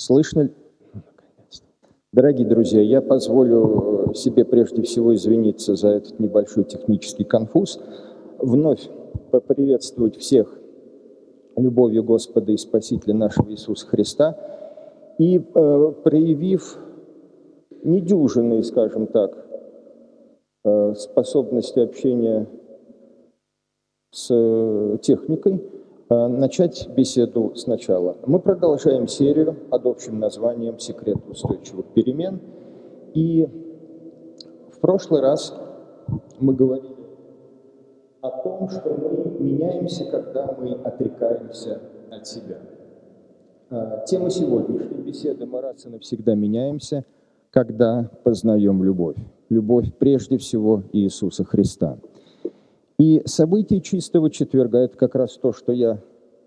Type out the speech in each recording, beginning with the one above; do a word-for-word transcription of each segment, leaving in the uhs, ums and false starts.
Слышно ли? Дорогие друзья, я позволю себе прежде всего извиниться за этот небольшой технический конфуз, вновь поприветствовать всех любовью Господа и Спасителя нашего Иисуса Христа и, э, проявив недюжинные, скажем так, э, способности общения с техникой, э, начать беседу сначала. Мы продолжаем серию под общим названием «Секрет устойчивых перемен». И в прошлый раз мы говорили о том, что мы меняемся, когда мы отрекаемся от себя. Тема сегодняшней беседы: мы раз и навсегда меняемся, когда познаем любовь. Любовь прежде всего Иисуса Христа. И события чистого четверга — это как раз то, что я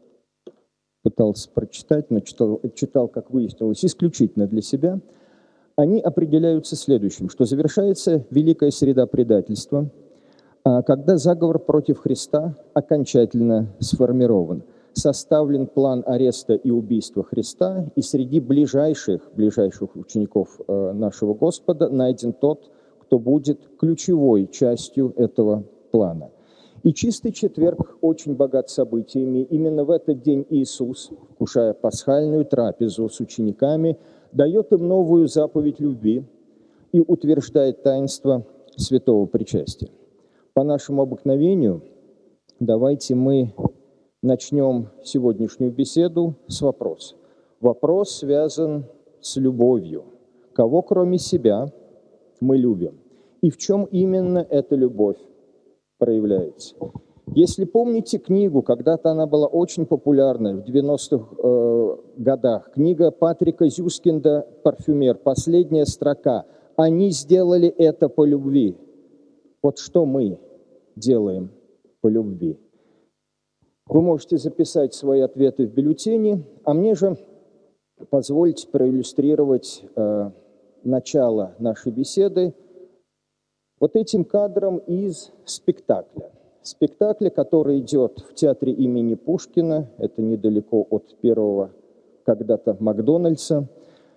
пытался прочитать, но читал, читал, как выяснилось, исключительно для себя. Они определяются следующим, что завершается великая среда предательства, когда заговор против Христа окончательно сформирован. Составлен план ареста и убийства Христа, и среди ближайших, ближайших учеников нашего Господа найден тот, кто будет ключевой частью этого плана. И чистый четверг очень богат событиями. Именно в этот день Иисус, вкушая пасхальную трапезу с учениками, дает им новую заповедь любви и утверждает таинство святого причастия. По нашему обыкновению, давайте мы начнем сегодняшнюю беседу с вопроса. Вопрос связан с любовью. Кого, кроме себя, мы любим? И в чем именно эта любовь проявляется? Если помните книгу, когда-то она была очень популярна в девяностых э, годах, книга Патрика Зюскинда «Парфюмер», последняя строка: «Они сделали это по любви». Вот что мы делаем по любви? Вы можете записать свои ответы в бюллетени, а мне же позвольте проиллюстрировать э, начало нашей беседы вот этим кадром из спектакля. Спектакля, который идет в театре имени Пушкина, это недалеко от первого когда-то Макдональдса.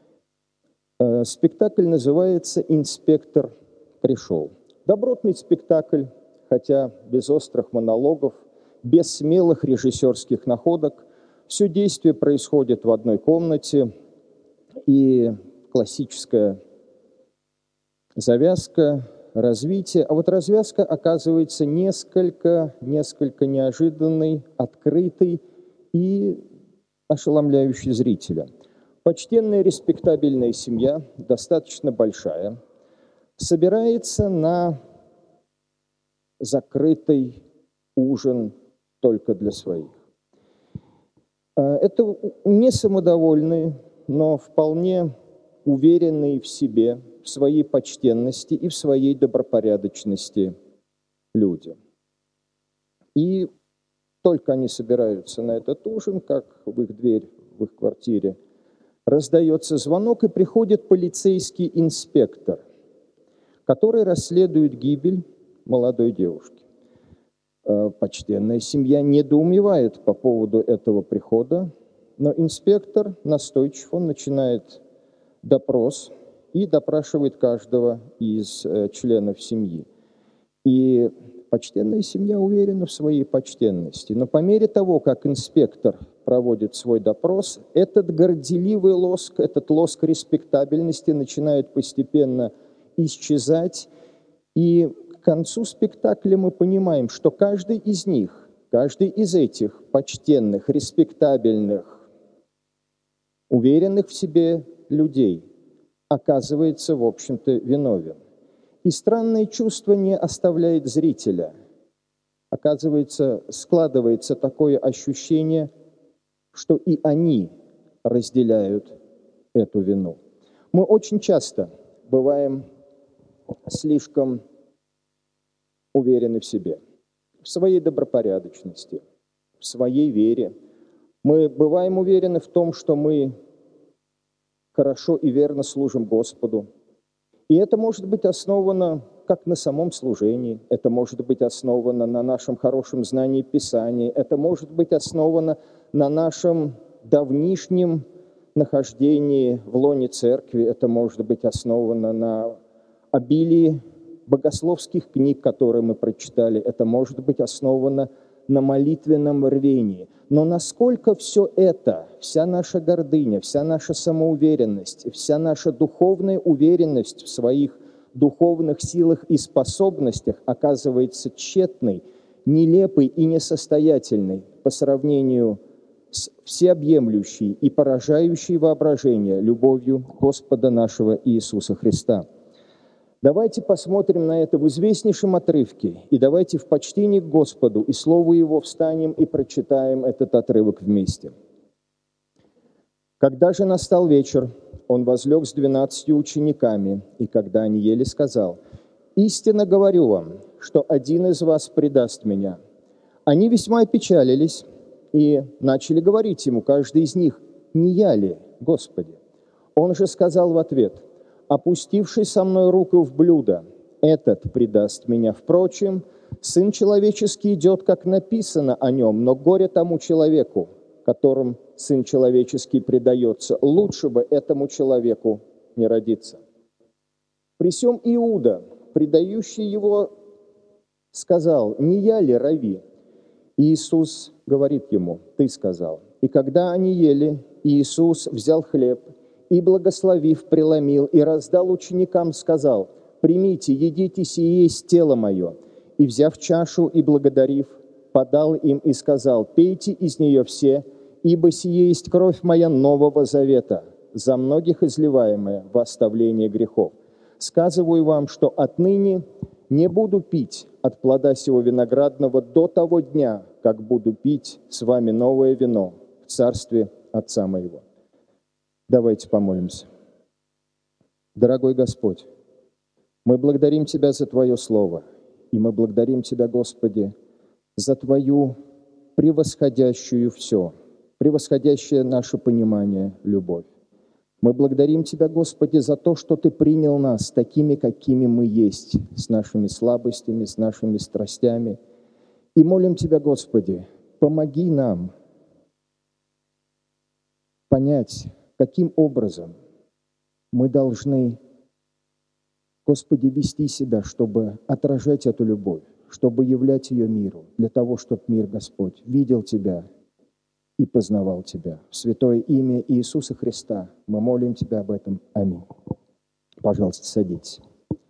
Э, спектакль называется «Инспектор пришел». Добротный спектакль, хотя без острых монологов, без смелых режиссерских находок. Все действие происходит в одной комнате, и классическая завязка, развитие. А вот развязка оказывается несколько, несколько неожиданной, открытой и ошеломляющей зрителя. Почтенная, респектабельная семья, достаточно большая, собирается на закрытый ужин только для своих. Это не самодовольные, но вполне уверенные в себе, в своей почтенности и в своей добропорядочности люди. И только они собираются на этот ужин, как в их дверь, в их квартире, раздается звонок, и приходит полицейский инспектор, который расследует гибель молодой девушки. Почтенная семья недоумевает по поводу этого прихода, но инспектор настойчив, он начинает допрос и допрашивает каждого из членов семьи. И почтенная семья уверена в своей почтенности. Но по мере того, как инспектор проводит свой допрос, этот горделивый лоск, этот лоск респектабельности начинает постепенно исчезать. И к концу спектакля мы понимаем, что каждый из них, каждый из этих почтенных, респектабельных, уверенных в себе людей оказывается, в общем-то, виновен. И странное чувство не оставляет зрителя. Оказывается, складывается такое ощущение, что и они разделяют эту вину. Мы очень часто бываем слишком уверены в себе, в своей добропорядочности, в своей вере. Мы бываем уверены в том, что мы хорошо и верно служим Господу. И это может быть основано как на самом служении, это может быть основано на нашем хорошем знании Писания, это может быть основано на нашем давнишнем нахождении в лоне церкви, это может быть основано на обилии богословских книг, которые мы прочитали, это может быть основано на молитвенном рвении. Но насколько все это, вся наша гордыня, вся наша самоуверенность, вся наша духовная уверенность в своих духовных силах и способностях оказывается тщетной, нелепой и несостоятельной по сравнению с всеобъемлющей и поражающей воображение любовью Господа нашего Иисуса Христа. Давайте посмотрим на это в известнейшем отрывке, и давайте в почтении к Господу и Слову Его встанем и прочитаем этот отрывок вместе. «Когда же настал вечер, он возлег с двенадцатью учениками, и когда они ели, сказал: „Истинно говорю вам, что один из вас предаст меня“. Они весьма опечалились и начали говорить ему, каждый из них: „Не я ли, Господи?“ Он же сказал в ответ: „Опустивший со мной руку в блюдо, этот предаст меня. Впрочем, Сын Человеческий идет, как написано о нем, но горе тому человеку, которым Сын Человеческий предается. Лучше бы этому человеку не родиться“. При сем Иуда, предающий его, сказал: „Не я ли, Рави?“ Иисус говорит ему: „Ты сказал“. И когда они ели, Иисус взял хлеб и, благословив, преломил и раздал ученикам, сказал: „Примите, едите, сие есть тело мое“. И, взяв чашу и благодарив, подал им и сказал: „Пейте из нее все, ибо сие есть кровь моя нового завета, за многих изливаемая во оставление грехов. Сказываю вам, что отныне не буду пить от плода сего виноградного до того дня, как буду пить с вами новое вино в царстве Отца моего“». Давайте помолимся. Дорогой Господь, мы благодарим Тебя за Твое Слово, и мы благодарим Тебя, Господи, за Твою превосходящую все, превосходящее наше понимание любовь. Мы благодарим Тебя, Господи, за то, что Ты принял нас такими, какими мы есть, с нашими слабостями, с нашими страстями. И молим Тебя, Господи, помоги нам понять, каким образом мы должны, Господи, вести себя, чтобы отражать эту любовь, чтобы являть ее миру, для того, чтобы мир, Господь, видел Тебя и познавал Тебя. В святое имя Иисуса Христа мы молим Тебя об этом. Аминь. Пожалуйста, садитесь.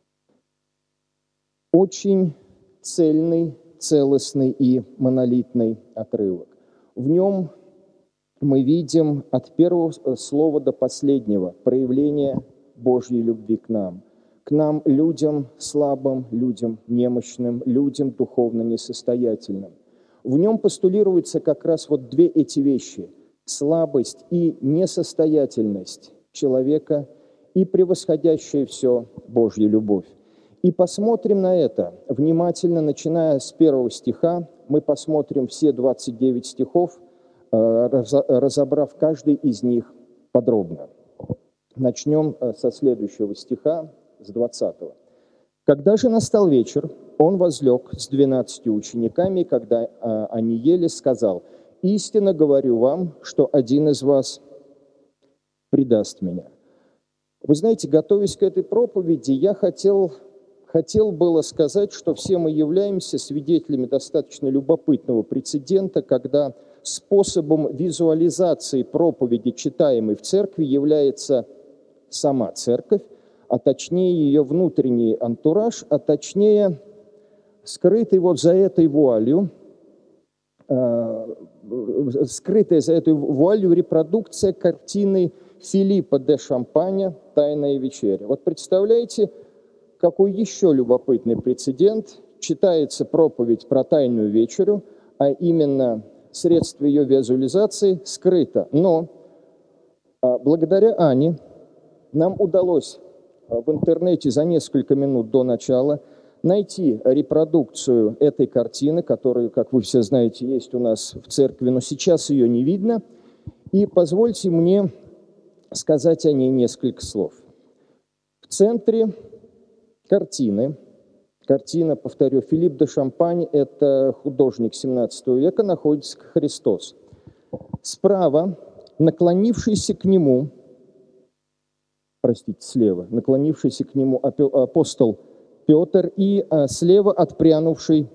Очень цельный, целостный и монолитный отрывок. В нем мы видим от первого слова до последнего проявление Божьей любви к нам. К нам, людям слабым, людям немощным, людям духовно несостоятельным. В нем постулируются как раз вот две эти вещи – слабость и несостоятельность человека и превосходящая все Божья любовь. И посмотрим на это внимательно, начиная с первого стиха. Мы посмотрим все двадцать девять стихов, разобрав каждый из них подробно. Начнем со следующего стиха, с двадцатого. «Когда же настал вечер, он возлег с двенадцатью учениками, когда они ели, сказал: „Истинно говорю вам, что один из вас предаст меня“». Вы знаете, готовясь к этой проповеди, я хотел, хотел было сказать, что все мы являемся свидетелями достаточно любопытного прецедента, когда способом визуализации проповеди, читаемой в церкви, является сама церковь, а точнее ее внутренний антураж, а точнее скрытый вот за этой вуалью, э, скрытая за этой вуалью репродукция картины Филиппа де Шампаня «Тайная вечеря». Вот представляете, какой еще любопытный прецедент. Читается проповедь про Тайную вечерю, а именно средство ее визуализации скрыто. Но а, благодаря Ане нам удалось а, в интернете за несколько минут до начала найти репродукцию этой картины, которая, как вы все знаете, есть у нас в церкви, но сейчас ее не видно. И позвольте мне сказать о ней несколько слов. В центре картины, картина, повторю, Филипп де Шампань, это художник семнадцатого века, находится Христос. Справа наклонившийся к нему, простите, слева, наклонившийся к нему апостол Петр и слева отпрянувший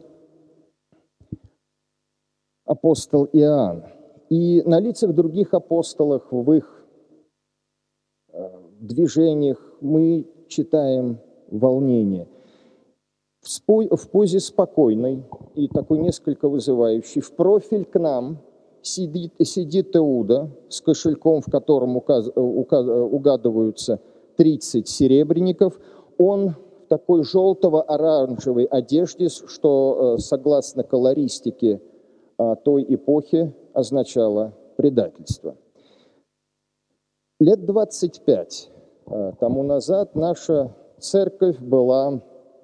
апостол Иоанн. И на лицах других апостолов, в их движениях мы читаем волнение. В позе спокойной и такой несколько вызывающей, в профиль к нам сидит, сидит Иуда с кошельком, в котором указ, указ, угадываются тридцать серебряников. Он в такой желтово-оранжевой одежде, что, согласно колористике той эпохи, означало предательство. Лет двадцать пять тому назад наша церковь была,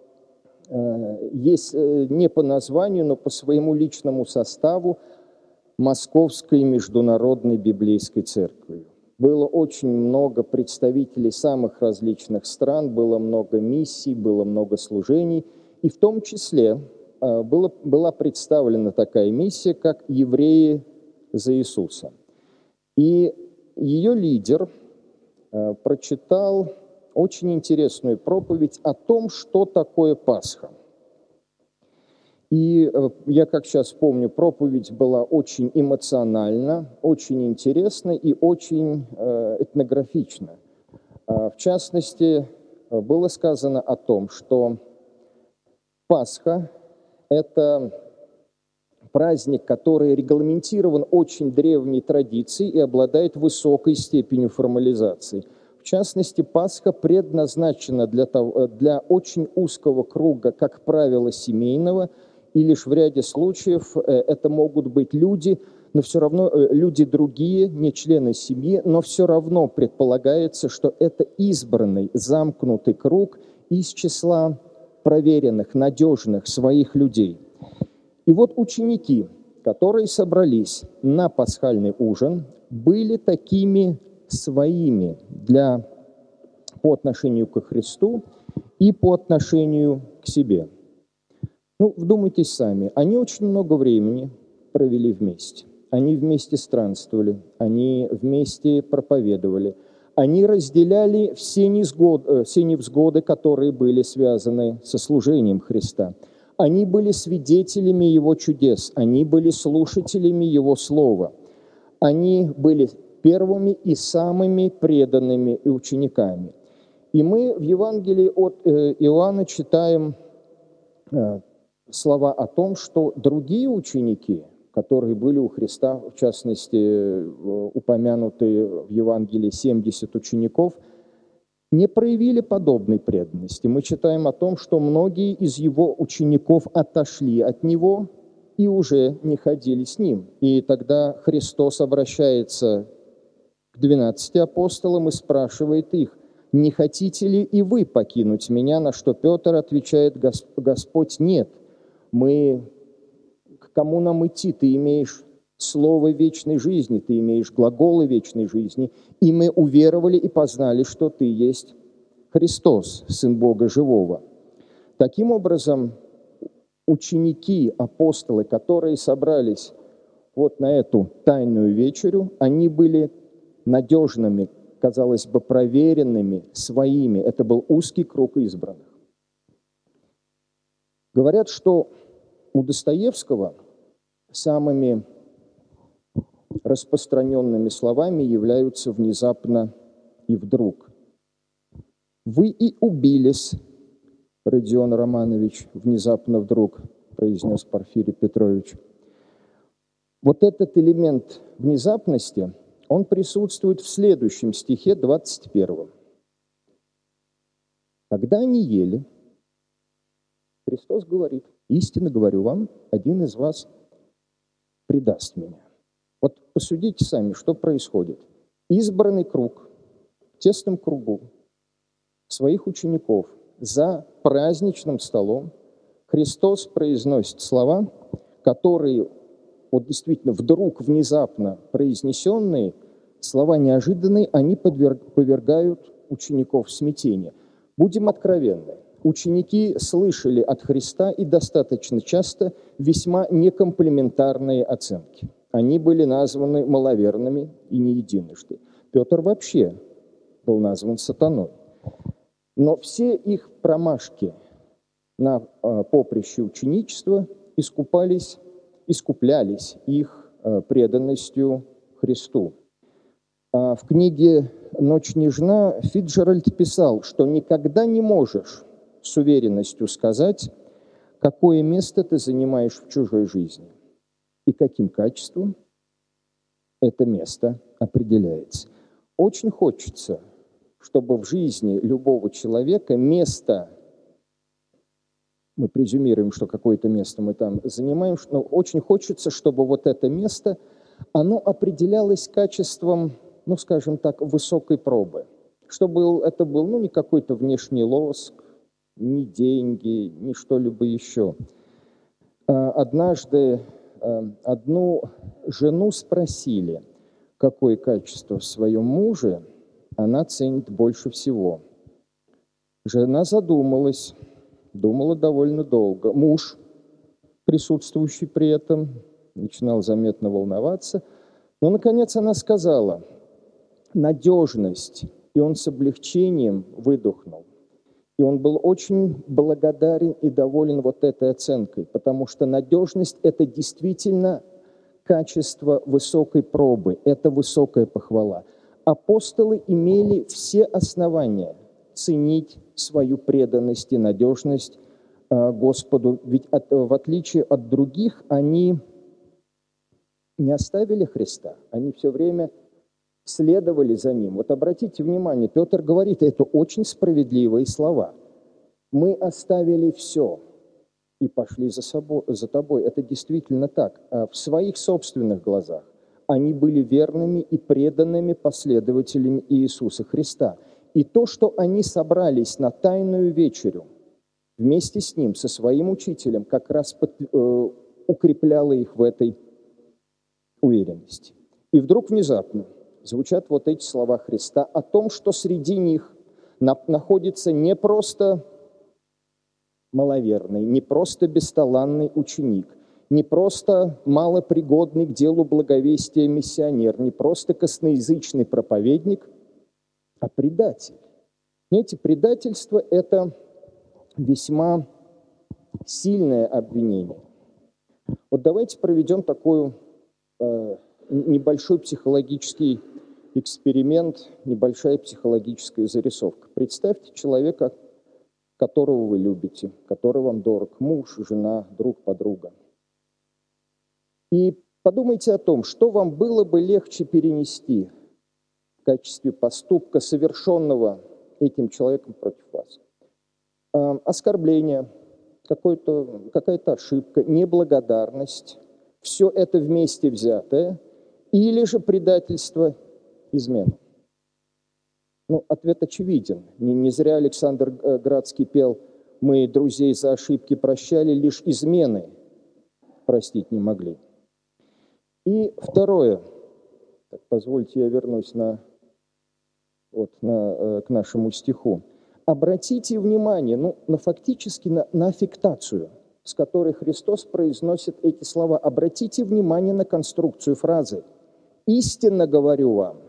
если не по названию, но по своему личному составу, Московской международной библейской церковью. Было очень много представителей самых различных стран, было много миссий, было много служений, и в том числе было, была представлена такая миссия, как «Евреи за Иисуса». И ее лидер прочитал очень интересную проповедь о том, что такое Пасха. И я, как сейчас помню, проповедь была очень эмоциональна, очень интересна и очень этнографична. В частности, было сказано о том, что Пасха – это праздник, который регламентирован очень древней традицией и обладает высокой степенью формализации. В частности, Пасха предназначена для, того, для очень узкого круга, как правило, семейного, и лишь в ряде случаев это могут быть люди, но все равно люди другие, не члены семьи, но все равно предполагается, что это избранный, замкнутый круг из числа проверенных, надежных своих людей. И вот ученики, которые собрались на пасхальный ужин, были такими своими для, по отношению ко Христу и по отношению к себе. Ну, вдумайтесь сами, они очень много времени провели вместе. Они вместе странствовали, они вместе проповедовали, они разделяли все невзгоды, все невзгоды, которые были связаны со служением Христа. Они были свидетелями Его чудес, они были слушателями Его Слова. Они были первыми и самыми преданными учениками. И мы в Евангелии от Иоанна читаем слова о том, что другие ученики, которые были у Христа, в частности, упомянутые в Евангелии семьдесят учеников, не проявили подобной преданности. Мы читаем о том, что многие из его учеников отошли от него и уже не ходили с ним. И тогда Христос обращается к двенадцати апостолам и спрашивает их: «Не хотите ли и вы покинуть меня?» На что Петр отвечает: «Господь, нет, мы... К кому нам идти? Ты имеешь слово вечной жизни, ты имеешь глаголы вечной жизни, и мы уверовали и познали, что ты есть Христос, Сын Бога Живого». Таким образом, ученики, апостолы, которые собрались вот на эту тайную вечерю, они были надежными, казалось бы, проверенными, своими. Это был узкий круг избранных. Говорят, что у Достоевского самыми распространенными словами являются «внезапно и вдруг». «Вы и убились, Родион Романович, внезапно вдруг», произнес Порфирий Петрович. Вот этот элемент внезапности, он присутствует в следующем стихе, двадцать первом. «Когда они ели, Христос говорит: истинно говорю вам, один из вас предаст меня». Вот посудите сами, что происходит. Избранный круг, в тесном кругу своих учеников за праздничным столом Христос произносит слова, которые, вот действительно, вдруг, внезапно произнесенные, слова неожиданные, они подверг, повергают учеников в смятение. Будем откровенны. Ученики слышали от Христа и достаточно часто весьма некомплиментарные оценки. Они были названы маловерными и не единожды. Петр вообще был назван сатаной. Но все их промашки на поприще ученичества искупались, искуплялись их преданностью Христу. В книге «Ночь нежна» Фицджеральд писал, что никогда не можешь с уверенностью сказать, какое место ты занимаешь в чужой жизни и каким качеством это место определяется. Очень хочется, чтобы в жизни любого человека место, мы презюмируем, что какое-то место мы там занимаем, но очень хочется, чтобы вот это место, оно определялось качеством, ну, скажем так, высокой пробы. Чтобы это был, ну, не какой-то внешний лоск, ни деньги, ни что-либо еще. Однажды одну жену спросили, какое качество в своем муже она ценит больше всего. Жена задумалась, думала довольно долго. Муж, присутствующий при этом, начинал заметно волноваться. Но, наконец, она сказала: надежность. И он с облегчением выдохнул. И он был очень благодарен и доволен вот этой оценкой, потому что надежность – это действительно качество высокой пробы, это высокая похвала. Апостолы имели все основания ценить свою преданность и надежность Господу, ведь от, в отличие от других, они не оставили Христа, они все время следовали за Ним. Вот обратите внимание, Петр говорит, это очень справедливые слова. Мы оставили все и пошли за, собой, за тобой. Это действительно так. В своих собственных глазах они были верными и преданными последователями Иисуса Христа. И то, что они собрались на тайную вечерю вместе с Ним, со своим учителем, как раз под, э, укрепляло их в этой уверенности. И вдруг внезапно звучат вот эти слова Христа о том, что среди них на, находится не просто маловерный, не просто бесталанный ученик, не просто малопригодный к делу благовестия миссионер, не просто косноязычный проповедник, а предатель. Знаете, предательство – это весьма сильное обвинение. Вот давайте проведем такой э, небольшой психологический эксперимент, небольшая психологическая зарисовка. Представьте человека, которого вы любите, который вам дорог, муж, жена, друг, подруга. И подумайте о том, что вам было бы легче перенести в качестве поступка, совершенного этим человеком против вас. Э, оскорбление, какая-то ошибка, неблагодарность, все это вместе взятое, или же предательство, измена. Ну, ответ очевиден. Не, не зря Александр Градский пел: «Мы друзей за ошибки прощали, лишь измены простить не могли». И второе. Так, позвольте, я вернусь на, вот, на, к нашему стиху. Обратите внимание, ну, на фактически на, на аффектацию, с которой Христос произносит эти слова. Обратите внимание на конструкцию фразы. «Истинно говорю вам».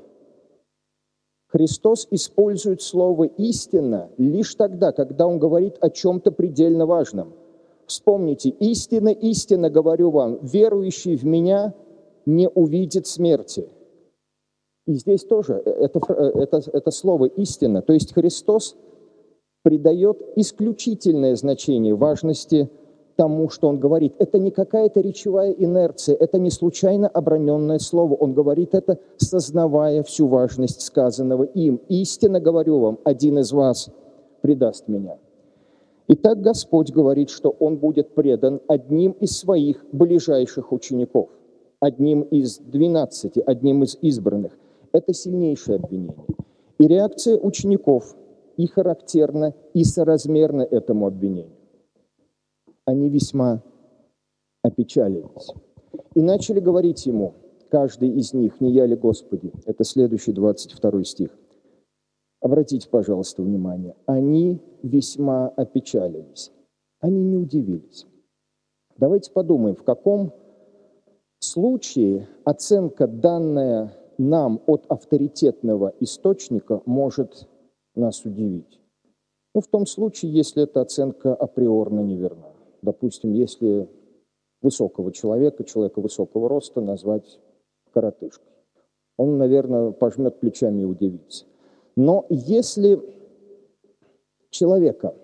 Христос использует слово «истинно» лишь тогда, когда Он говорит о чем-то предельно важном. Вспомните, «Истинно, истинно говорю вам, верующий в Меня не увидит смерти». И здесь тоже это, это, это слово «истинно». То есть Христос придает исключительное значение важности тому, что Он говорит. Это не какая-то речевая инерция, это не случайно оброненное слово. Он говорит это, сознавая всю важность сказанного им. «Истинно говорю вам, один из вас предаст Меня». Итак, Господь говорит, что Он будет предан одним из Своих ближайших учеников, одним из двенадцати, одним из избранных. Это сильнейшее обвинение. И реакция учеников и характерна, и соразмерна этому обвинению. Они весьма опечалились. И начали говорить Ему, каждый из них: «Не я ли, Господи?» Это следующий двадцать второй стих. Обратите, пожалуйста, внимание. Они весьма опечалились. Они не удивились. Давайте подумаем, в каком случае оценка, данная нам от авторитетного источника, может нас удивить. Ну, в том случае, если эта оценка априорно неверна. Допустим, если высокого человека, человека высокого роста назвать коротышкой. Он, наверное, пожмет плечами и удивится. Но если человека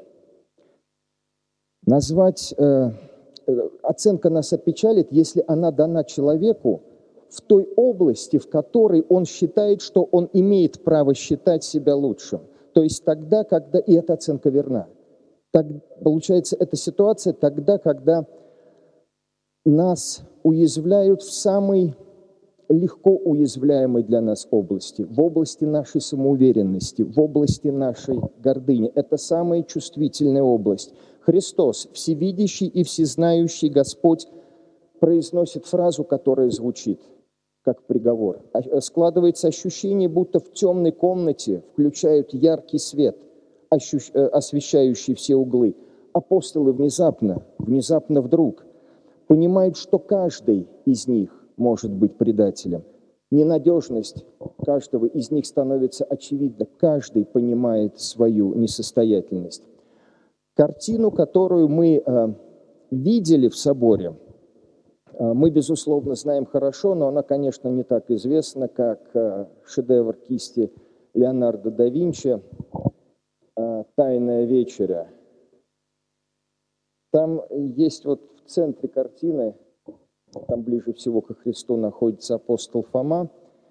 назвать, э, э, оценка нас опечалит, если она дана человеку в той области, в которой он считает, что он имеет право считать себя лучшим. То есть тогда, когда, и эта оценка верна, так, получается, эта ситуация тогда, когда нас уязвляют в самой легко уязвляемой для нас области, в области нашей самоуверенности, в области нашей гордыни. Это самая чувствительная область. Христос, всевидящий и всезнающий Господь, произносит фразу, которая звучит как приговор. Складывается ощущение, будто в темной комнате включают яркий свет, ощущ... освещающий все углы. Апостолы внезапно, внезапно вдруг понимают, что каждый из них может быть предателем. Ненадежность каждого из них становится очевидна. Каждый понимает свою несостоятельность. Картину, которую мы э, видели в соборе, э, мы, безусловно, знаем хорошо, но она, конечно, не так известна, как э, шедевр кисти Леонардо да Винчи э, «Тайная вечеря». Там есть вот в центре картины, там ближе всего ко Христу находится апостол Фома.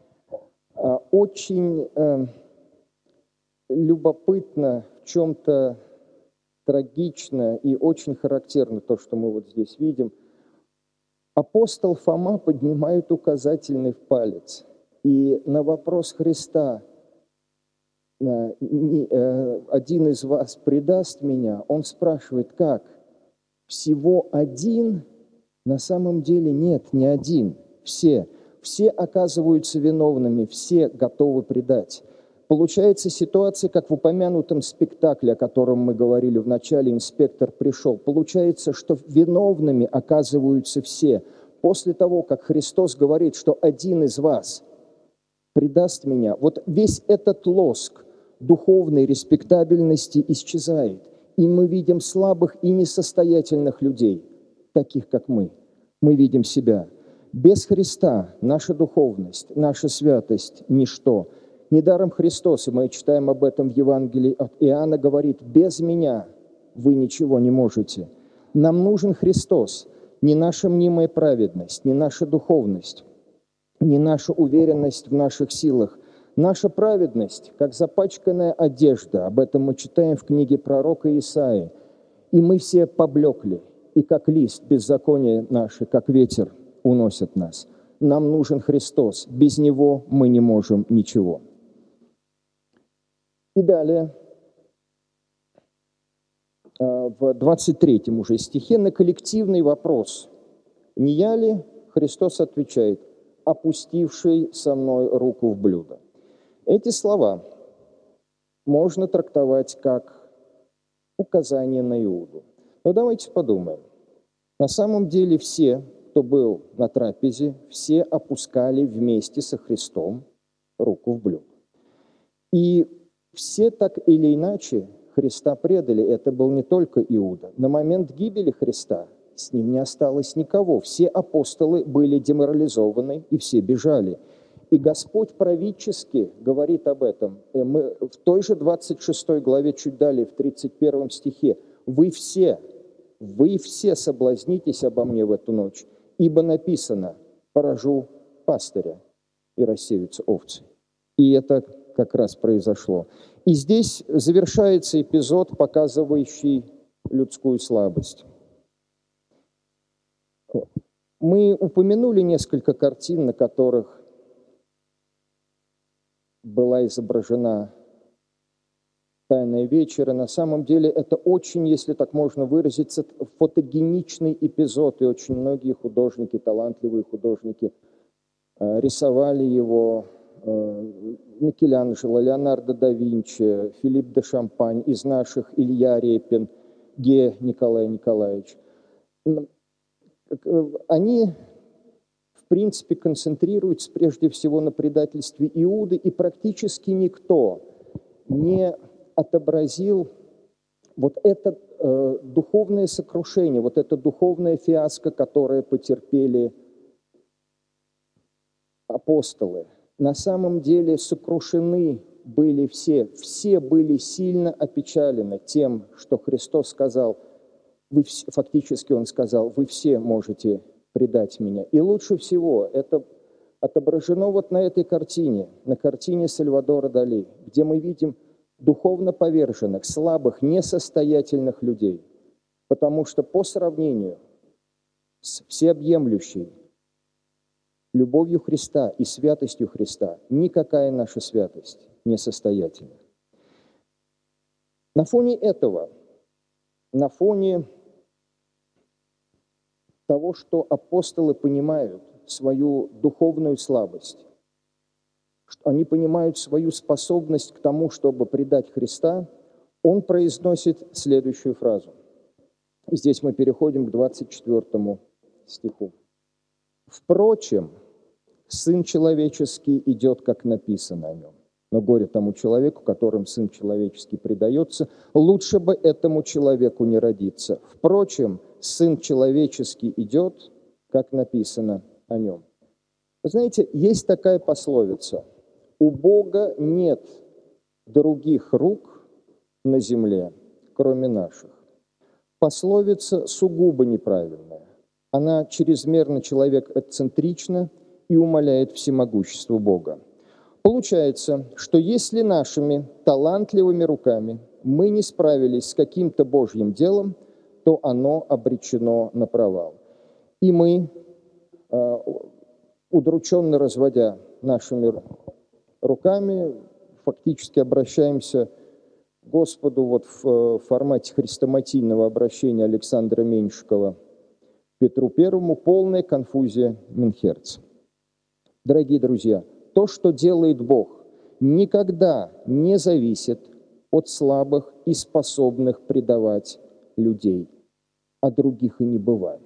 Очень э, любопытно, в чем-то трагично и очень характерно то, что мы вот здесь видим. Апостол Фома поднимает указательный палец, и на вопрос Христа э, э, «Один из вас предаст меня?» он спрашивает, как? Всего один? На самом деле нет, не один, все. Все оказываются виновными, все готовы предать. Получается ситуация, как в упомянутом спектакле, о котором мы говорили в начале, «Инспектор пришел». Получается, что виновными оказываются все. После того, как Христос говорит, что один из вас предаст меня, вот весь этот лоск духовной респектабельности исчезает. И мы видим слабых и несостоятельных людей, таких как мы. Мы видим себя. Без Христа наша духовность, наша святость – ничто. Недаром Христос, и мы читаем об этом в Евангелии от Иоанна, говорит: «Без меня вы ничего не можете». Нам нужен Христос, не наша мнимая праведность, не наша духовность, не наша уверенность в наших силах. Наша праведность, как запачканная одежда, об этом мы читаем в книге пророка Исаии, и мы все поблекли, и как лист беззакония наши, как ветер, уносят нас. Нам нужен Христос, без Него мы не можем ничего. И далее, в двадцать третьем уже стихе, на коллективный вопрос «Не я ли?» Христос отвечает: «Опустивший со мной руку в блюдо». Эти слова можно трактовать как указание на Иуду. Но давайте подумаем. На самом деле все, кто был на трапезе, все опускали вместе со Христом руку в блюдо. И все так или иначе Христа предали. Это был не только Иуда. На момент гибели Христа с ним не осталось никого. Все апостолы были деморализованы, и все бежали. И Господь правительски говорит об этом. Мы в той же двадцать шестой главе, чуть далее, в тридцать первом стихе. «Вы все, вы все соблазнитесь обо мне в эту ночь, ибо написано: поражу пастыря, и рассеются овцы». И это как раз произошло. И здесь завершается эпизод, показывающий людскую слабость. Мы упомянули несколько картин, на которых была изображена «Тайная вечеря». На самом деле это очень, если так можно выразиться, фотогеничный эпизод, и очень многие художники, талантливые художники, рисовали его. Микеланджело, Леонардо да Винчи, Филипп де Шампань, из наших Илья Репин, Ге Николай Николаевич. Они принципе, концентрируется прежде всего на предательстве Иуды, и практически никто не отобразил вот это э, духовное сокрушение, вот это духовное фиаско, которое потерпели апостолы. На самом деле сокрушены были все, все были сильно опечалены тем, что Христос сказал, вы, фактически Он сказал, вы все можете предать меня. И лучше всего это отображено вот на этой картине, на картине Сальвадора Дали, где мы видим духовно поверженных, слабых, несостоятельных людей. Потому что по сравнению с всеобъемлющей любовью Христа и святостью Христа никакая наша святость несостоятельна. На фоне этого, на фоне того, что апостолы понимают свою духовную слабость, что они понимают свою способность к тому, чтобы предать Христа, он произносит следующую фразу. И здесь мы переходим к двадцать четвёртому стиху. «Впрочем, Сын Человеческий идет, как написано о нем. Но горе тому человеку, которым Сын Человеческий предается, лучше бы этому человеку не родиться. Впрочем, Сын Человеческий идет, как написано о нем». Вы знаете, есть такая пословица: «У Бога нет других рук на земле, кроме наших». Пословица сугубо неправильная. Она чрезмерно человекоцентрична и умаляет всемогущество Бога. Получается, что если нашими талантливыми руками мы не справились с каким-то Божьим делом, то оно обречено на провал. И мы, удрученно разводя нашими руками, фактически обращаемся к Господу вот в формате хрестоматийного обращения Александра Меньшикова Петру Первому, полная конфузия Менхерца. Дорогие друзья, то, что делает Бог, никогда не зависит от слабых и способных предавать людей, а других и не бывает.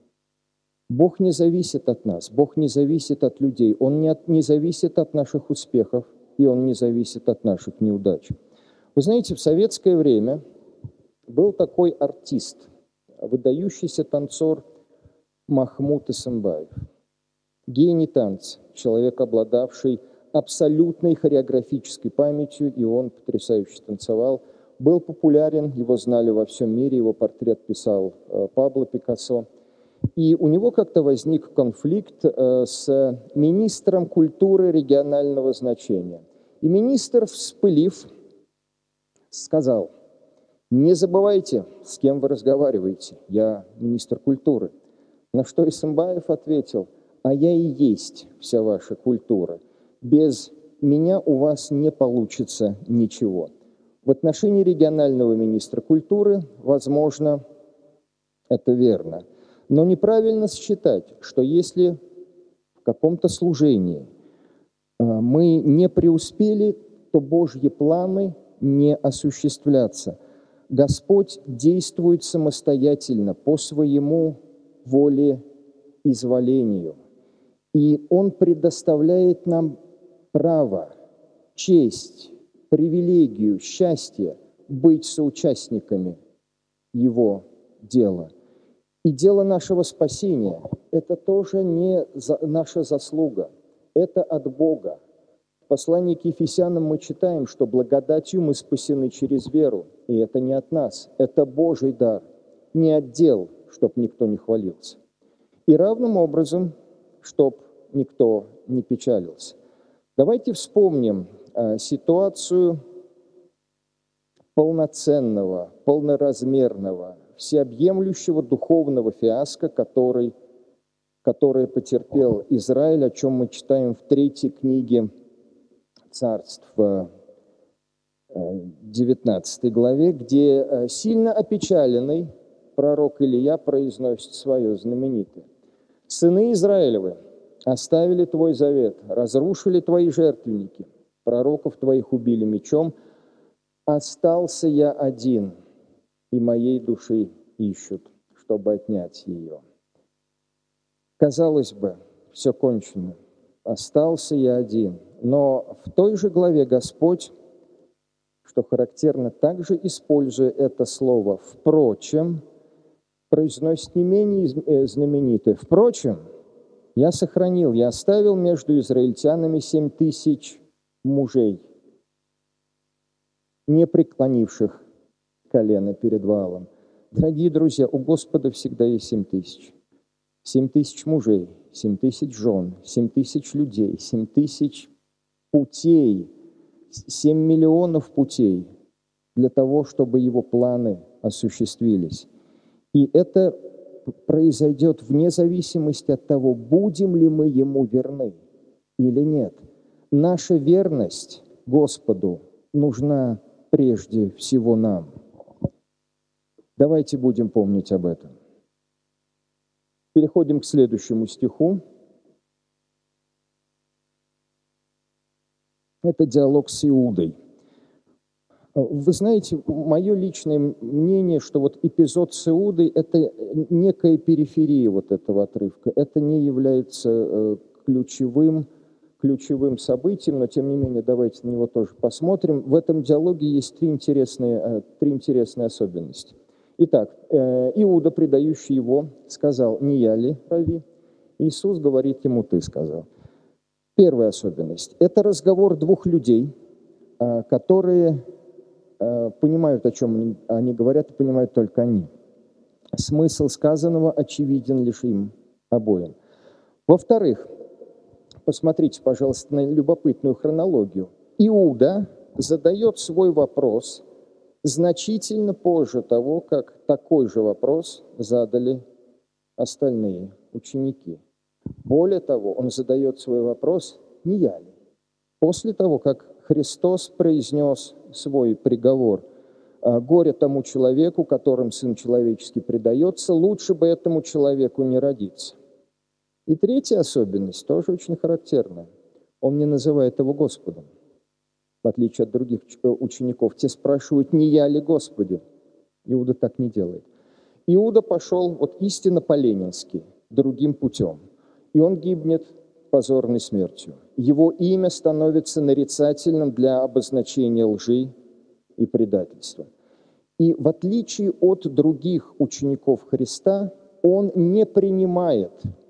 Бог не зависит от нас, Бог не зависит от людей, Он не, от, не зависит от наших успехов, и Он не зависит от наших неудач. Вы знаете, в советское время был такой артист, выдающийся танцор Махмуд Исымбаев. Гений танца, человек, обладавший абсолютной хореографической памятью, и он потрясающе танцевал. Был популярен, его знали во всем мире, его портрет писал Пабло Пикассо. И у него как-то возник конфликт с министром культуры регионального значения. И министр, вспылив, сказал: «Не забывайте, с кем вы разговариваете, я министр культуры». На что Исымбаев ответил: «А я и есть вся ваша культура. Без меня у вас не получится ничего». В отношении регионального министра культуры, возможно, это верно. Но неправильно считать, что если в каком-то служении мы не преуспели, то Божьи планы не осуществлятся. Господь действует самостоятельно по своему волеизволению. И Он предоставляет нам право, честь, привилегию, счастье быть соучастниками Его дела. И дело нашего спасения – это тоже не за, наша заслуга, это от Бога. В послании к Ефесянам мы читаем, что благодатью мы спасены через веру, и это не от нас, это Божий дар, не от дел, чтоб никто не хвалился. И равным образом, чтоб никто не печалился. Давайте вспомним э, ситуацию полноценного, полноразмерного, всеобъемлющего духовного фиаско, который, которое потерпел Израиль, о чем мы читаем в третьей книге Царств, девятнадцатой главе, где сильно опечаленный пророк Илия произносит свое знаменитое: «Сыны Израилевы оставили твой завет, разрушили твои жертвенники, пророков твоих убили мечом, остался я один, и моей души ищут, чтобы отнять ее». Казалось бы, все кончено, остался я один. Но в той же главе Господь, что характерно, также используя это слово «впрочем», произносит не менее знаменитое. «Впрочем, я сохранил, я оставил между израильтянами семь тысяч мужей, не преклонивших колено перед Ваалом». Дорогие друзья, у Господа всегда есть семь тысяч. Семь тысяч мужей, семь тысяч жен, семь тысяч людей, семь тысяч путей, семь миллионов путей для того, чтобы его планы осуществились. И это произойдет вне зависимости от того, будем ли мы ему верны или нет. Наша верность Господу нужна прежде всего нам. Давайте будем помнить об этом. Переходим к следующему стиху. Это диалог с Иудой. Вы знаете, мое личное мнение, что вот эпизод с Иудой – это некая периферия вот этого отрывка. Это не является ключевым, ключевым событием, но тем не менее давайте на него тоже посмотрим. В этом диалоге есть три интересные, три интересные особенности. Итак, Иуда, предающий его, сказал: «Не я ли, Рави?» Иисус говорит ему: «Ты сказал». Первая особенность – это разговор двух людей, которые понимают, о чем они говорят, и понимают только они. Смысл сказанного очевиден лишь им обоим. Во-вторых, посмотрите, пожалуйста, на любопытную хронологию. Иуда задает свой вопрос значительно позже того, как такой же вопрос задали остальные ученики. Более того, он задает свой вопрос: «Не я ли?» После того, как Христос произнес свой приговор: «Горе тому человеку, которым Сын Человеческий предается, лучше бы этому человеку не родиться». И третья особенность, тоже очень характерная. Он не называет его Господом. В отличие от других учеников, те спрашивают: «Не я ли, Господи?» Иуда так не делает. Иуда пошел вот истинно по-ленински, другим путем. И он гибнет позорной смертью. Его имя становится нарицательным для обозначения лжи и предательства. И в отличие от других учеников Христа, он не принимает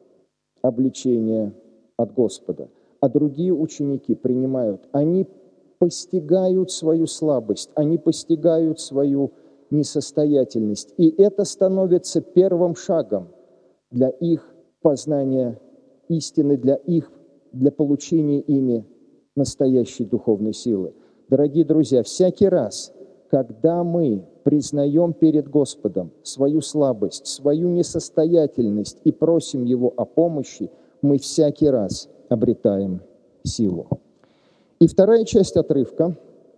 обличение от Господа, а другие ученики принимают. Они постигают свою слабость, они постигают свою несостоятельность. И это становится первым шагом для их познания истины, для их, для получения ими настоящей духовной силы. Дорогие друзья, всякий раз, когда мы признаем перед Господом свою слабость, свою несостоятельность и просим Его о помощи, мы всякий раз обретаем силу. И вторая часть отрывка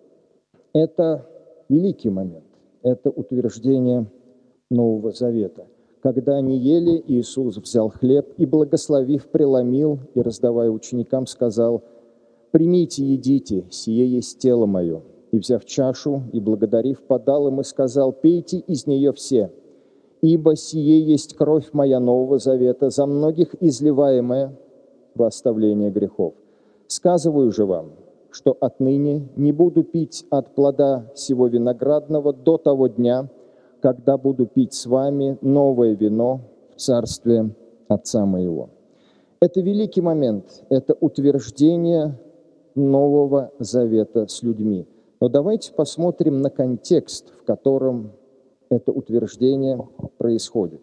– это великий момент, это утверждение Нового Завета. Когда они ели, Иисус взял хлеб и, благословив, преломил и, раздавая ученикам, сказал: «Примите, едите, сие есть тело мое». И, взяв чашу и благодарив, подал им и сказал: «Пейте из нее все, ибо сие есть кровь моя Нового Завета, за многих изливаемая во оставление грехов. Сказываю же вам, что отныне не буду пить от плода сего виноградного до того дня, когда буду пить с вами новое вино в царстве Отца моего». Это великий момент, это утверждение Нового Завета с людьми. Но давайте посмотрим на контекст, в котором это утверждение происходит.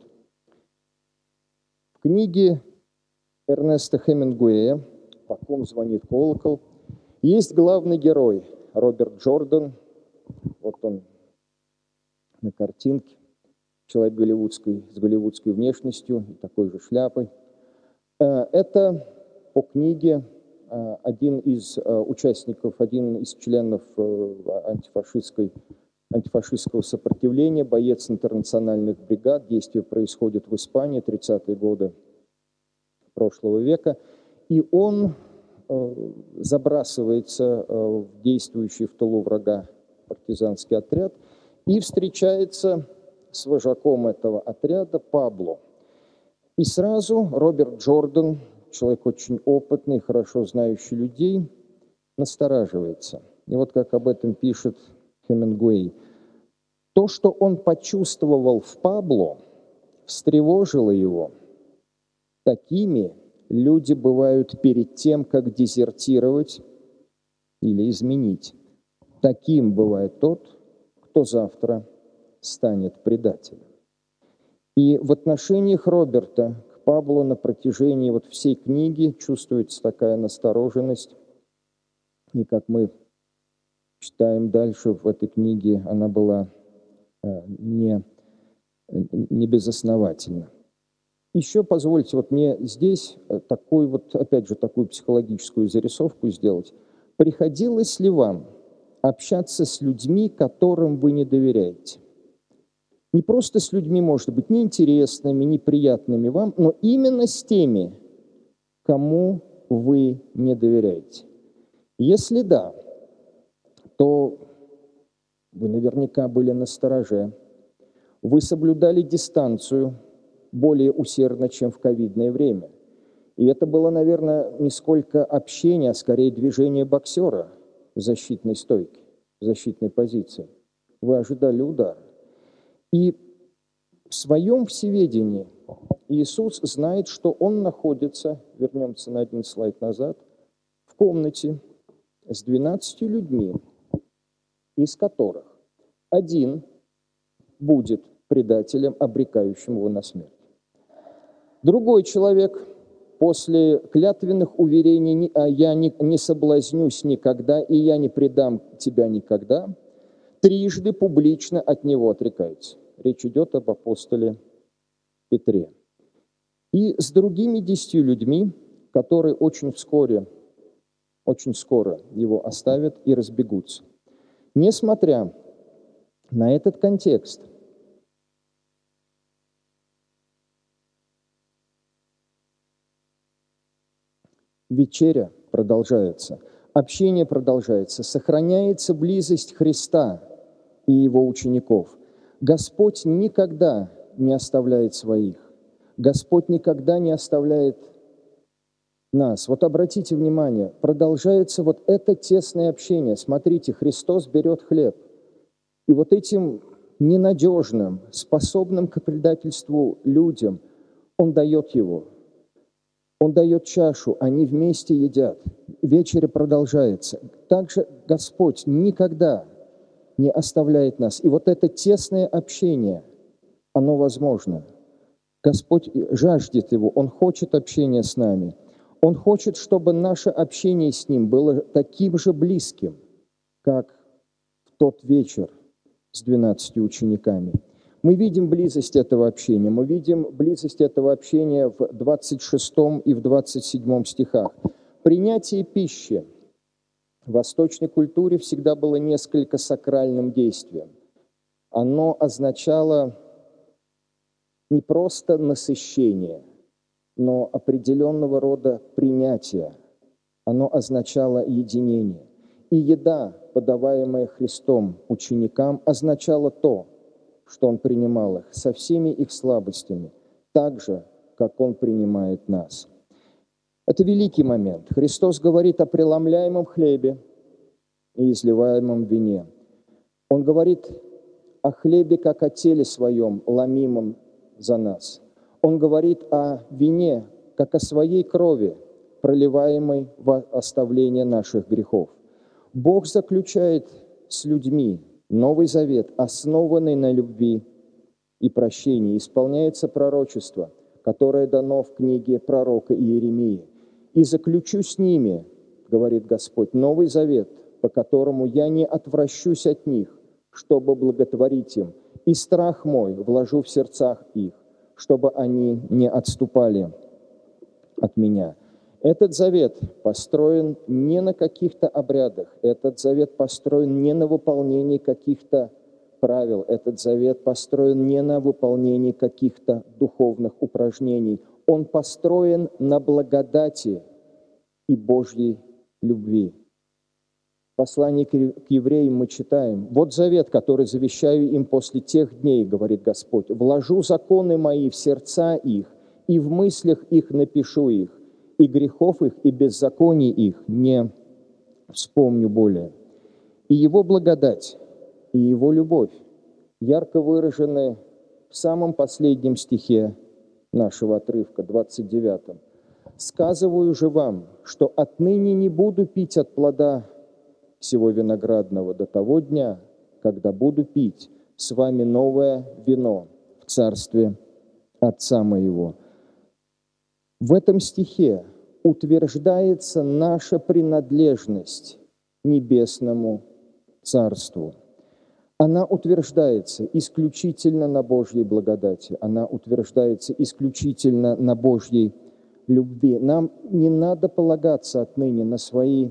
В книге Эрнеста Хемингуэя «По ком звонит колокол» есть главный герой Роберт Джордан. Вот он на картинке. Человек голливудской, с голливудской внешностью и такой же шляпой. Это по книге один из участников, один из членов антифашистской, антифашистского сопротивления, боец интернациональных бригад. Действие происходит в Испании, тридцатые годы прошлого века. И он забрасывается в действующий в тылу врага партизанский отряд и встречается с вожаком этого отряда Пабло. И сразу Роберт Джордан человек очень опытный, хорошо знающий людей, настораживается. И вот как об этом пишет Хемингуэй. То, что он почувствовал в Пабло, встревожило его. Такими люди бывают перед тем, как дезертировать или изменить. Таким бывает тот, кто завтра станет предателем. И в отношениях Роберта к Пабло на протяжении вот всей книги чувствуется такая настороженность. И как мы читаем дальше в этой книге, она была э, не, не безосновательна. Еще позвольте вот мне здесь такой вот, опять же, такую психологическую зарисовку сделать. Приходилось ли вам общаться с людьми, которым вы не доверяете? Не просто с людьми, может быть, неинтересными, неприятными вам, но именно с теми, кому вы не доверяете. Если да, то вы наверняка были настороже. Вы соблюдали дистанцию более усердно, чем в ковидное время. И это было, наверное, не сколько общение, а скорее движение боксера в защитной стойке, в защитной позиции. Вы ожидали удара. И в своем всеведении Иисус знает, что Он находится, вернемся на один слайд назад, в комнате с двенадцатью людьми, из которых один будет предателем, обрекающим его на смерть. Другой человек после клятвенных уверений «а я не, не соблазнюсь никогда, и я не предам тебя никогда», трижды публично от него отрекается. Речь идет об апостоле Петре. И с другими десятью людьми, которые очень вскоре, очень скоро его оставят и разбегутся. Несмотря на этот контекст, вечеря продолжается, общение продолжается, сохраняется близость Христа и Его учеников. Господь никогда не оставляет своих. Господь никогда не оставляет нас. Вот обратите внимание, продолжается вот это тесное общение. Смотрите, Христос берет хлеб. И вот этим ненадежным, способным к предательству людям, Он дает его. Он дает чашу, они вместе едят. Вечеря продолжается. Также Господь никогда не оставляет нас. И вот это тесное общение, оно возможно. Господь жаждет его, Он хочет общения с нами. Он хочет, чтобы наше общение с Ним было таким же близким, как в тот вечер с двенадцатью учениками. Мы видим близость этого общения, мы видим близость этого общения в двадцать шестом и в двадцать седьмом стихах. Принятие пищи в восточной культуре всегда было несколько сакральным действием. Оно означало не просто насыщение, но определенного рода принятие. Оно означало единение. И еда, подаваемая Христом ученикам, означала то, что Он принимал их со всеми их слабостями, так же, как Он принимает нас. Это великий момент. Христос говорит о преломляемом хлебе и изливаемом вине. Он говорит о хлебе, как о теле Своем, ломимом за нас. Он говорит о вине, как о Своей крови, проливаемой во оставление наших грехов. Бог заключает с людьми Новый Завет, основанный на любви и прощении. Исполняется пророчество, которое дано в книге пророка Иеремии. «И заключу с ними, — говорит Господь, — Новый Завет, по которому я не отвращусь от них, чтобы благотворить им, и страх мой вложу в сердцах их, чтобы они не отступали от меня». Этот завет построен не на каких-то обрядах, этот завет построен не на выполнении каких-то правил, этот завет построен не на выполнении каких-то духовных упражнений. Он построен на благодати и Божьей любви. В послании к евреям мы читаем: «Вот завет, который завещаю им после тех дней, — говорит Господь, — вложу законы мои в сердца их, и в мыслях их напишу их, и грехов их, и беззаконий их не вспомню более. И Его благодать, и Его любовь ярко выражены в самом последнем стихе нашего отрывка, двадцать девятом. «Сказываю же вам, что отныне не буду пить от плода всего виноградного до того дня, когда буду пить с вами новое вино в царстве Отца моего». В этом стихе утверждается наша принадлежность небесному Царству. Она утверждается исключительно на Божьей благодати, она утверждается исключительно на Божьей любви. Нам не надо полагаться отныне на свои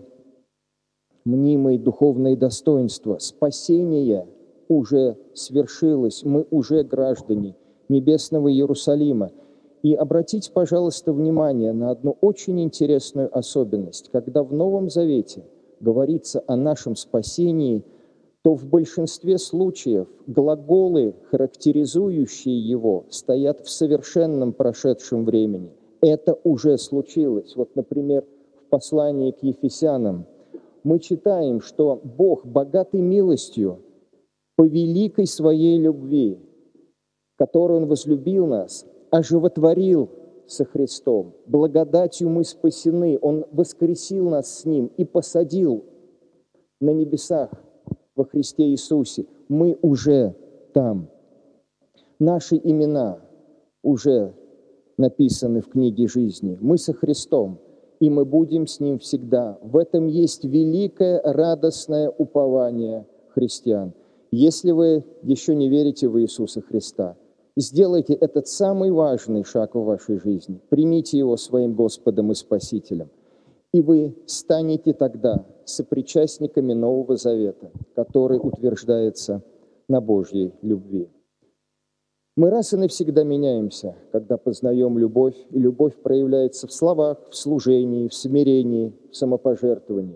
мнимые духовные достоинства. Спасение уже свершилось, мы уже граждане небесного Иерусалима. И обратите, пожалуйста, внимание на одну очень интересную особенность. Когда в Новом Завете говорится о нашем спасении, то в большинстве случаев глаголы, характеризующие его, стоят в совершенном прошедшем времени. Это уже случилось. Вот, например, в послании к Ефесянам мы читаем, что Бог, богатый милостью, по великой своей любви, которой Он возлюбил нас, оживотворил со Христом. Благодатью мы спасены. Он воскресил нас с Ним и посадил на небесах во Христе Иисусе. Мы уже там. Наши имена уже написаны в книге жизни. Мы со Христом, и мы будем с Ним всегда. В этом есть великое радостное упование христиан. Если вы еще не верите в Иисуса Христа, сделайте этот самый важный шаг в вашей жизни. Примите Его своим Господом и Спасителем. И вы станете тогда сопричастниками Нового Завета, который утверждается на Божьей любви. Мы раз и навсегда меняемся, когда познаем любовь, и любовь проявляется в словах, в служении, в смирении, в самопожертвовании.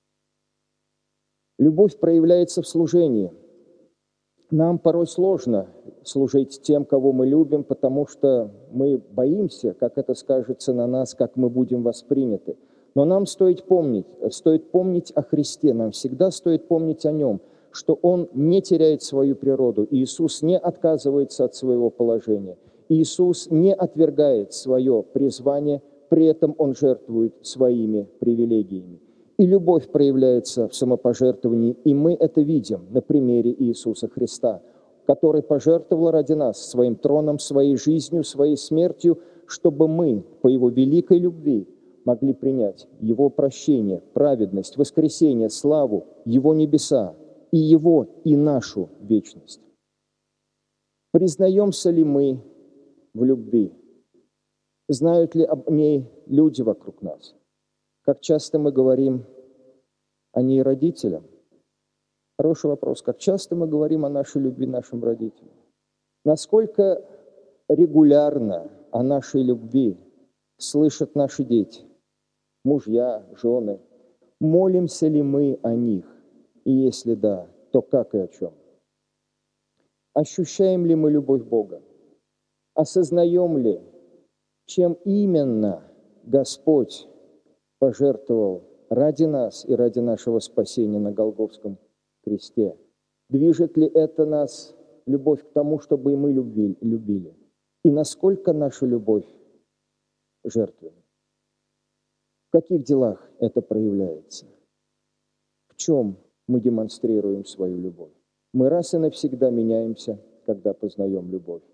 Любовь проявляется в служении. Нам порой сложно служить тем, кого мы любим, потому что мы боимся, как это скажется на нас, как мы будем восприняты. Но нам стоит помнить, стоит помнить о Христе, нам всегда стоит помнить о Нем, что Он не теряет свою природу, Иисус не отказывается от своего положения, Иисус не отвергает свое призвание, при этом Он жертвует своими привилегиями. И любовь проявляется в самопожертвовании, и мы это видим на примере Иисуса Христа, который пожертвовал ради нас своим троном, своей жизнью, своей смертью, чтобы мы по Его великой любви могли принять Его прощение, праведность, воскресение, славу, Его небеса, и Его, и нашу вечность. Признаемся ли мы в любви? Знают ли об ней люди вокруг нас? Как часто мы говорим о ней родителям? Хороший вопрос. Как часто мы говорим о нашей любви нашим родителям? Насколько регулярно о нашей любви слышат наши дети, мужья, жены? Молимся ли мы о них? И если да, то как и о чем? Ощущаем ли мы любовь Бога? Осознаем ли, чем именно Господь пожертвовал ради нас и ради нашего спасения на Голгофском кресте? Движет ли это нас, любовь к тому, чтобы и мы любили? любили? И насколько наша любовь жертвенна? В каких делах это проявляется? В чем мы демонстрируем свою любовь? Мы раз и навсегда меняемся, когда познаем любовь.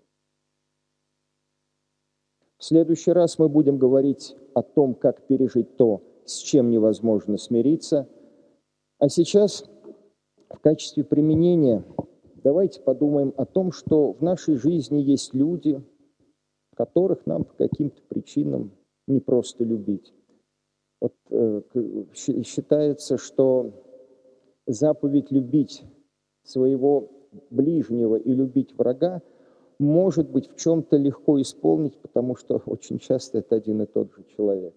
В следующий раз мы будем говорить о том, как пережить то, с чем невозможно смириться. А сейчас в качестве применения давайте подумаем о том, что в нашей жизни есть люди, которых нам по каким-то причинам не просто любить. Вот, э, считается, что заповедь любить своего ближнего и любить врага может быть в чем-то легко исполнить, потому что очень часто это один и тот же человек.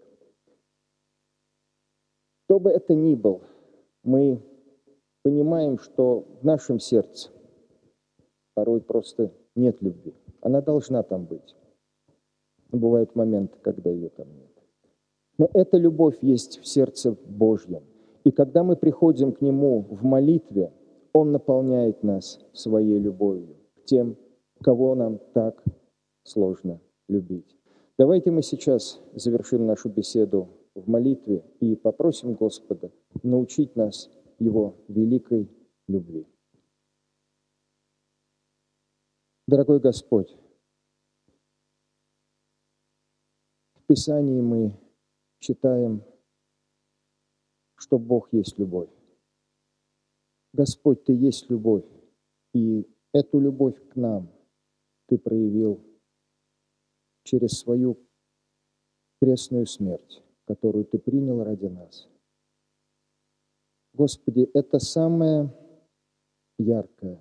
Кто бы это ни был, мы понимаем, что в нашем сердце порой просто нет любви. Она должна там быть. Но бывают моменты, когда ее там нет. Но эта любовь есть в сердце Божьем. И когда мы приходим к Нему в молитве, Он наполняет нас своей любовью к тем, кого нам так сложно любить. Давайте мы сейчас завершим нашу беседу в молитве и попросим Господа научить нас Его великой любви. Дорогой Господь, в Писании мы читаем, что Бог есть любовь. Господь, Ты есть любовь, и эту любовь к нам Ты проявил через свою крестную смерть, которую Ты принял ради нас. Господи, это самое яркое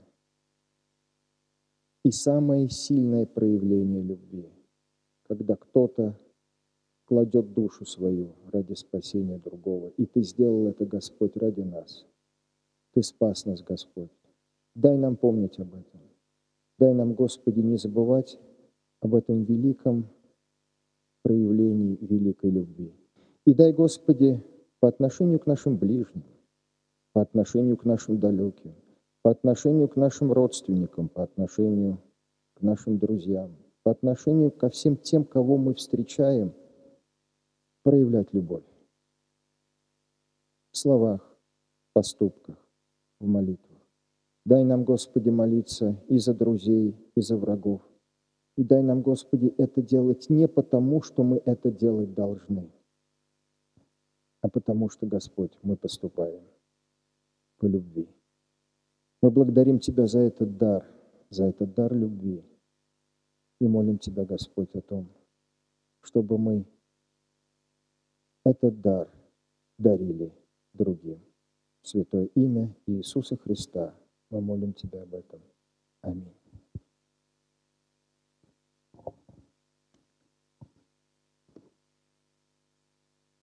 и самое сильное проявление любви, когда кто-то кладет душу свою ради спасения другого. И Ты сделал это, Господь, ради нас. Ты спас нас, Господь. Дай нам помнить об этом. Дай нам, Господи, не забывать об этом великом проявлении великой любви. И дай, Господи, по отношению к нашим ближним, по отношению к нашим далеким, по отношению к нашим родственникам, по отношению к нашим друзьям, по отношению ко всем тем, кого мы встречаем, проявлять любовь в словах, в поступках, в молитвах. Дай нам, Господи, молиться и за друзей, и за врагов. И дай нам, Господи, это делать не потому, что мы это делать должны, а потому что, Господь, мы поступаем по любви. Мы благодарим Тебя за этот дар, за этот дар любви. И молим Тебя, Господь, о том, чтобы мы этот дар дарили другим. В святое имя Иисуса Христа мы молим Тебя об этом. Аминь.